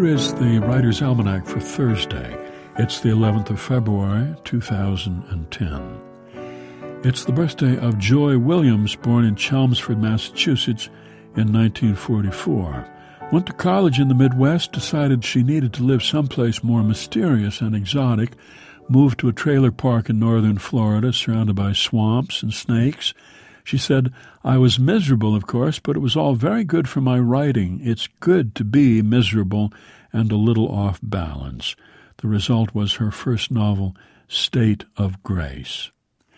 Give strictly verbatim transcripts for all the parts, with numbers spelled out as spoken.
is the Writer's Almanac for Thursday. It's the eleventh of February, two thousand ten. It's the birthday of Joy Williams, born in Chelmsford, Massachusetts in nineteen forty-four. Went to college in the Midwest, decided she needed to live someplace more mysterious and exotic, moved to a trailer park in northern Florida surrounded by swamps and snakes. She said, "I was miserable, of course, but it was all very good for my writing. It's good to be miserable and a little off balance." The result was her first novel, State of Grace.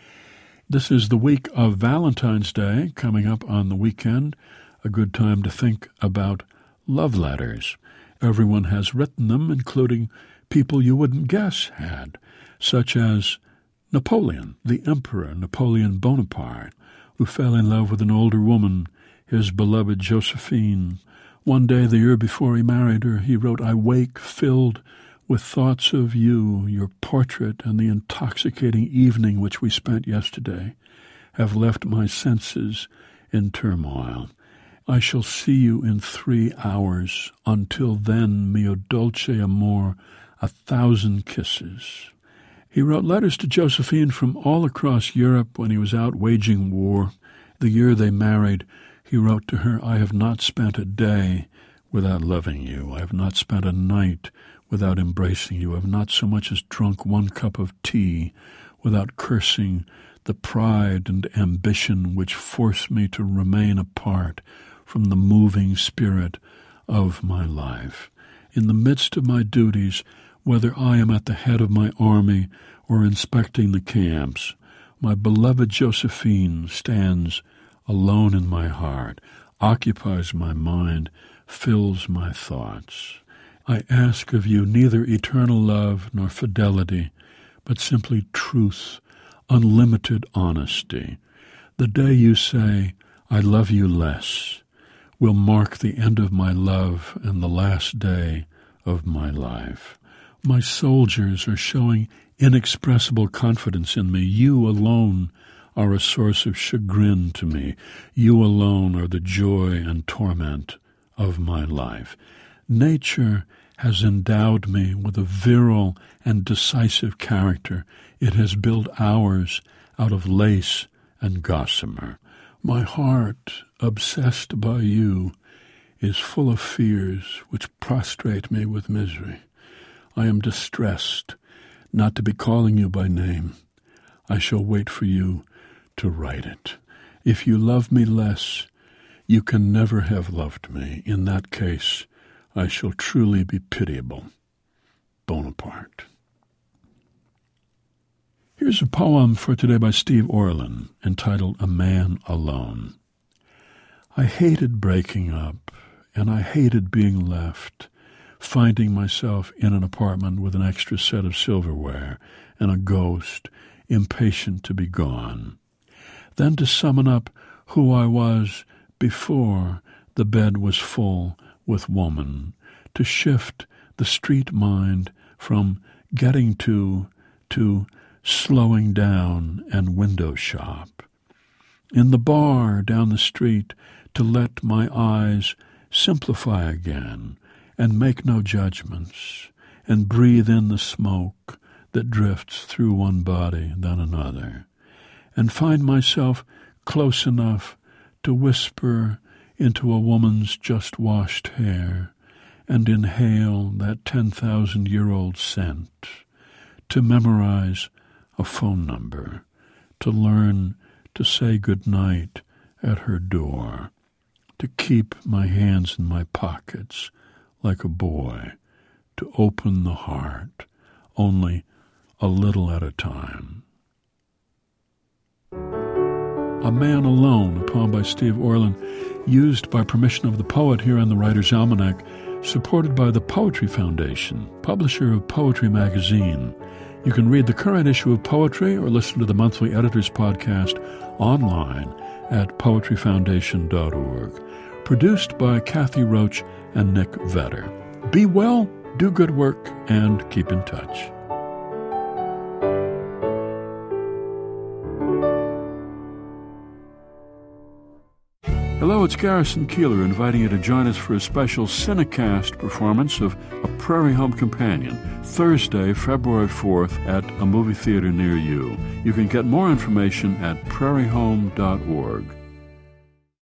This is the week of Valentine's Day, coming up on the weekend, a good time to think about love letters. Everyone has written them, including people you wouldn't guess had, such as Napoleon, the Emperor Napoleon Bonaparte, who fell in love with an older woman, his beloved Josephine. One day, the year before he married her, he wrote, "I wake filled with thoughts of you. Your portrait and the intoxicating evening which we spent yesterday have left my senses in turmoil. I shall see you in three hours. Until then, mio dolce amor, a thousand kisses." He wrote letters to Josephine from all across Europe when he was out waging war. The year they married, he wrote to her, "I have not spent a day without loving you. I have not spent a night without embracing you. I have not so much as drunk one cup of tea without cursing the pride and ambition which force me to remain apart from the moving spirit of my life. In the midst of my duties, whether I am at the head of my army or inspecting the camps, my beloved Josephine stands alone in my heart, occupies my mind, fills my thoughts. I ask of you neither eternal love nor fidelity, but simply truth, unlimited honesty. The day you say, 'I love you less,' will mark the end of my love and the last day of my life. My soldiers are showing inexpressible confidence in me. You alone are a source of chagrin to me. You alone are the joy and torment of my life. Nature has endowed me with a virile and decisive character. It has built ours out of lace and gossamer. My heart, obsessed by you, is full of fears which prostrate me with misery. I am distressed not to be calling you by name. I shall wait for you to write it. If you love me less, you can never have loved me. In that case, I shall truly be pitiable. Bonaparte." Here's a poem for today by Steve Orlin, entitled "A Man Alone." I hated breaking up, and I hated being left, finding myself in an apartment with an extra set of silverware and a ghost, impatient to be gone. Then to summon up who I was before the bed was full with woman, to shift the street mind from getting to to slowing down and window shop. In the bar down the street, to let my eyes simplify again and make no judgments, and breathe in the smoke that drifts through one body then another, and find myself close enough to whisper into a woman's just-washed hair and inhale that ten thousand-year-old scent, to memorize a phone number, to learn to say good night at her door, to keep my hands in my pockets like a boy, to open the heart only a little at a time. A Man Alone, a poem by Steve Orlin, used by permission of the poet here on the Writer's Almanac, supported by the Poetry Foundation, publisher of Poetry Magazine. You can read the current issue of Poetry or listen to the monthly Editor's Podcast online at poetry foundation dot org. Produced by Kathy Roach and Nick Vetter. Be well, do good work, and keep in touch. Hello, it's Garrison Keillor inviting you to join us for a special Cinecast performance of A Prairie Home Companion, Thursday, February fourth at a movie theater near you. You can get more information at prairie home dot org.